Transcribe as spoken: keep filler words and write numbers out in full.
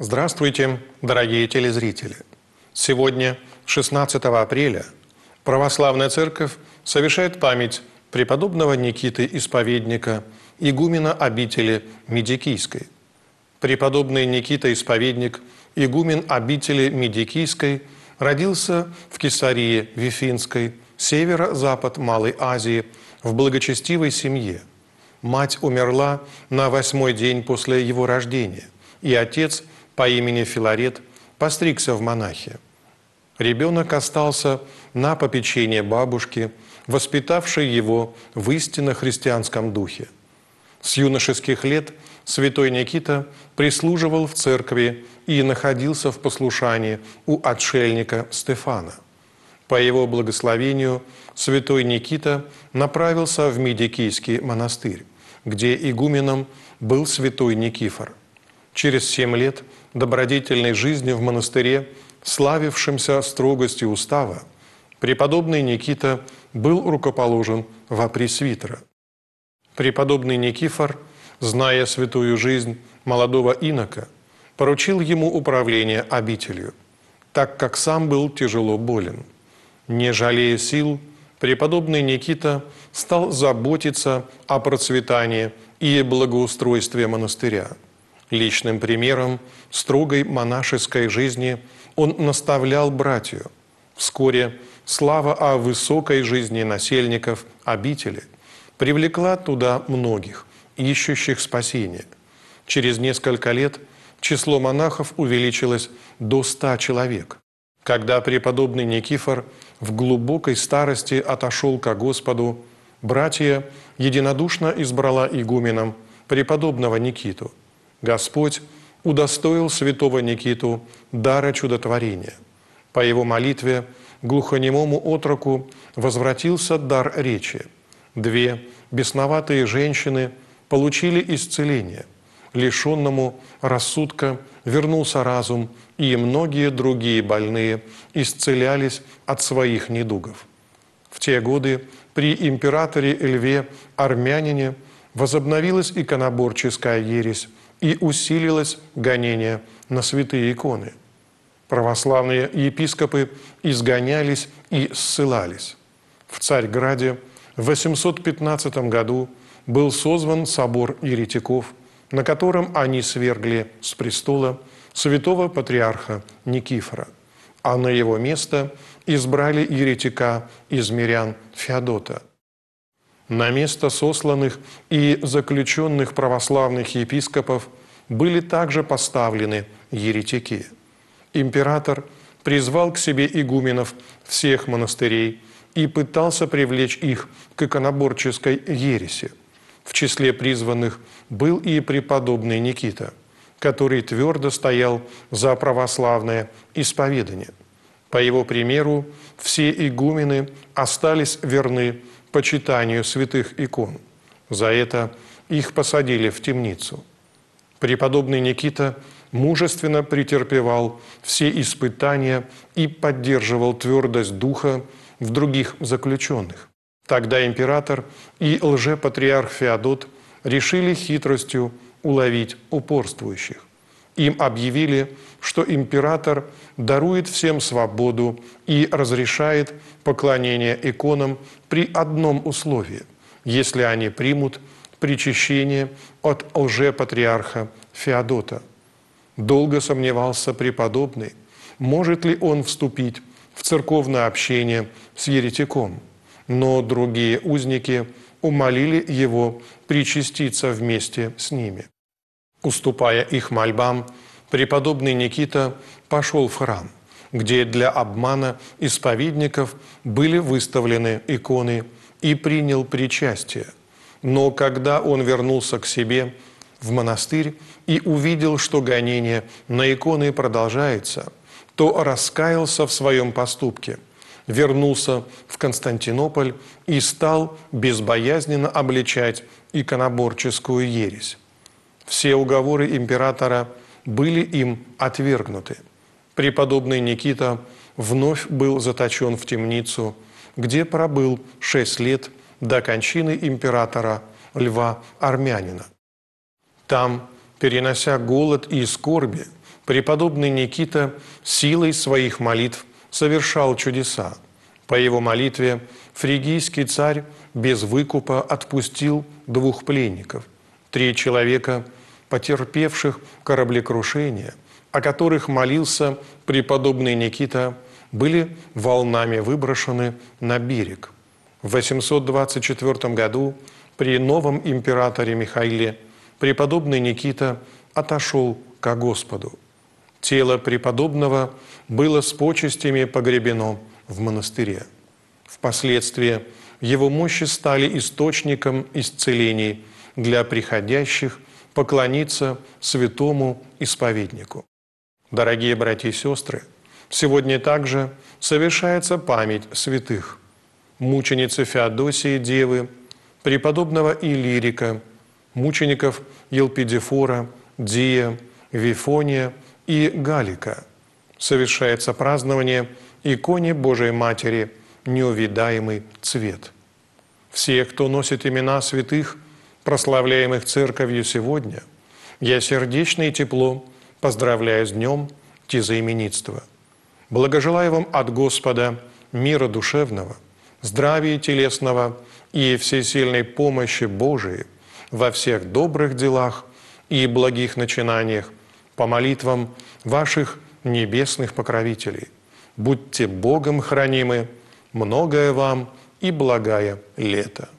Здравствуйте, дорогие телезрители! Сегодня, шестнадцатого апреля, Православная Церковь совершает память преподобного Никиты Исповедника, игумена обители Медикийской. Преподобный Никита Исповедник, игумен обители Медикийской, родился в Кесарии Вифинской, северо-запад Малой Азии, в благочестивой семье. Мать умерла на восьмой день после его рождения, и отец по имени Филарет постригся в монахи. Ребенок остался на попечение бабушки, воспитавшей его в истинно христианском духе. С юношеских лет святой Никита прислуживал в церкви и находился в послушании у отшельника Стефана. По его благословению святой Никита направился в Медикийский монастырь, где игуменом был святой Никифор. Через семь лет добродетельной жизни в монастыре, славившемся строгостью устава, преподобный Никита был рукоположен во пресвитера. Преподобный Никифор, зная святую жизнь молодого инока, поручил ему управление обителью, так как сам был тяжело болен. Не жалея сил, преподобный Никита стал заботиться о процветании и благоустройстве монастыря. Личным примером строгой монашеской жизни он наставлял братью. Вскоре слава о высокой жизни насельников обители привлекла туда многих, ищущих спасения. Через несколько лет число монахов увеличилось до ста человек. Когда преподобный Никифор в глубокой старости отошел ко Господу, братья единодушно избрала игуменом преподобного Никиту. Господь удостоил святого Никиту дара чудотворения. По его молитве глухонемому отроку возвратился дар речи. Две бесноватые женщины получили исцеление. Лишенному рассудка вернулся разум, и многие другие больные исцелялись от своих недугов. В те годы при императоре Льве Армянине возобновилась иконоборческая ересь и усилилось гонение на святые иконы. Православные епископы изгонялись и ссылались. В Царьграде в восемьсот пятнадцатом году был созван собор еретиков, на котором они свергли с престола святого патриарха Никифора, а на его место избрали еретика из мирян Феодота. На место сосланных и заключенных православных епископов были также поставлены еретики. Император призвал к себе игуменов всех монастырей и пытался привлечь их к иконоборческой ереси. В числе призванных был и преподобный Никита, который твердо стоял за православное исповедание. По его примеру, все игумены остались верны почитанию святых икон. За это их посадили в темницу. Преподобный Никита мужественно претерпевал все испытания и поддерживал твердость духа в других заключенных. Тогда император и лжепатриарх Феодот решили хитростью уловить упорствующих. Им объявили, что император дарует всем свободу и разрешает поклонение иконам при одном условии, если они примут причащение от лжепатриарха Феодота. Долго сомневался преподобный, может ли он вступить в церковное общение с еретиком, но другие узники умолили его причаститься вместе с ними. Уступая их мольбам, преподобный Никита пошел в храм, где для обмана исповедников были выставлены иконы, и принял причастие. Но когда он вернулся к себе в монастырь и увидел, что гонение на иконы продолжается, то раскаялся в своем поступке, вернулся в Константинополь и стал безбоязненно обличать иконоборческую ересь. Все уговоры императора были им отвергнуты. Преподобный Никита вновь был заточен в темницу, где пробыл шесть лет до кончины императора Льва Армянина. Там, перенося голод и скорби, Преподобный Никита силой своих молитв совершал чудеса. По его молитве фригийский царь без выкупа отпустил двух пленников. Три человека, потерпевших кораблекрушение, о которых молился преподобный Никита, были волнами выброшены на берег. В восемьсот двадцать четвёртом году при новом императоре Михаиле преподобный Никита отошел ко Господу. Тело преподобного было с почестями погребено в монастыре. Впоследствии его мощи стали источником исцелений для приходящих поклониться святому исповеднику. Дорогие братья и сестры, сегодня также совершается память святых: мученицы Феодосии Девы, преподобного Илирика, мучеников Елпидифора, Дия, Вифония и Галика. Совершается празднование иконе Божией Матери «Неувидаемый цвет». Все, кто носит имена святых, прославляемых Церковью сегодня, я сердечно и тепло поздравляю с днем тезаименитства. Благожелаю вам от Господа мира душевного, здравия телесного и всесильной помощи Божией во всех добрых делах и благих начинаниях по молитвам ваших небесных покровителей. Будьте Богом хранимы, многое вам и благая лето.